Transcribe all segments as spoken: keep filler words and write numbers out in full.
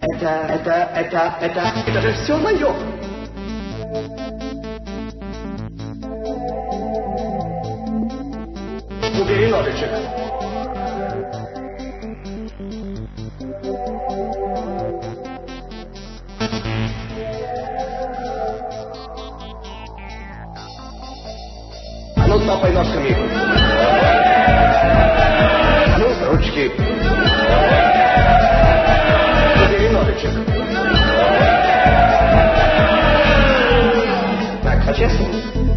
Это, это, это, это, это же все мое. Убери ножичек. А ну, топай ножками. А ну, ручки. Убери ножичек. Так, по-честному.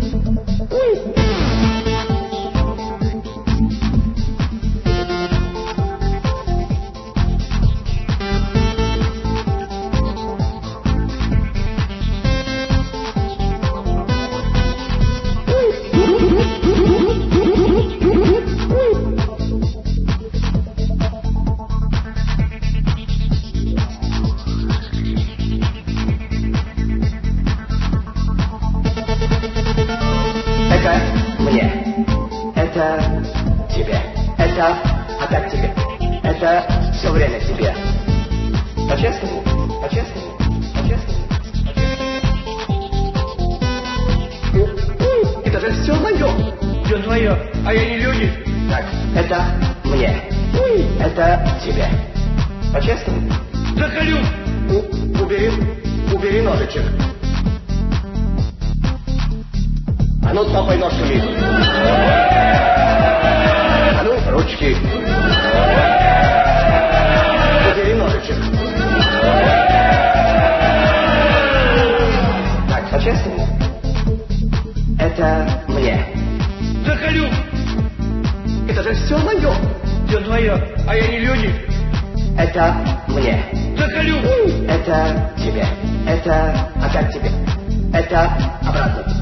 Это мне. Это тебе. Это опять тебе. Это все время тебе. По-честному? По-честному? По-честному? По-честному? Это же все мое. Все твое, а я не люди. Так, это мне. Это тебе. По-честному? Захалю. У- убери, убери ножичек. А ну, топай ножками. А ну, ручки. Убери ножичек. Так, по-честному? Это мне. Захалю. Это же все мое. Все твое, а я не люди. Это мне. Захалю. Это тебе. Это опять тебе. Это обратно.